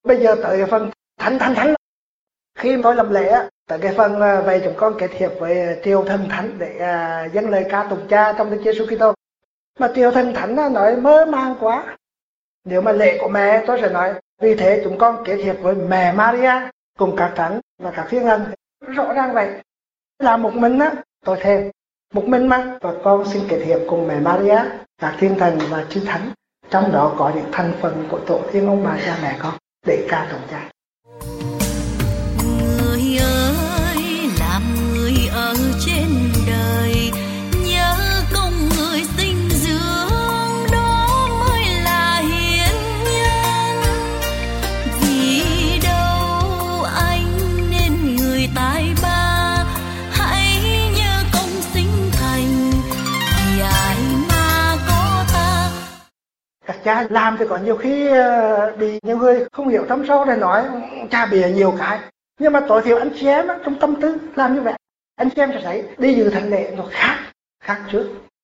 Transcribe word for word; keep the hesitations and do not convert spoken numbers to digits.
Bây giờ tới cái phần thánh thánh thánh. Khi tôi làm lễ á, tới cái phần về chúng con kết hiệp với triều thần thánh để uh, dâng lời ca tụng Cha trong Đức Giêsu Kitô. Mà triều thần thánh á, nói mơ màng quá. Nếu mà lễ của mẹ tôi sẽ nói vì thế chúng con kết hiệp với mẹ Maria cùng các thánh và các thiên thần. Rõ ràng vậy. Là một mình á, tôi thêm một mình mà và con xin kết hiệp cùng mẹ Maria, các thiên thần và chư thánh, trong đó có những thành phần của tổ tiên ông bà cha mẹ con để ca tụng Cha. Người ơi, làm người ở trên đời, nhớ công người sinh dưỡng, đó mới là hiến nhân. Vì đâu anh nên người tài ba, hãy nhớ công sinh thành, vì ai mà có ta. Các cha làm thì có nhiều khi bị nhiều người không hiểu thâm sâu để nói cha bìa nhiều cái. Nhưng mà tối thiểu anh chị em trong tâm tư làm như vậy, anh chị em sẽ thấy đi dự thánh lễ nó khác, khác trước.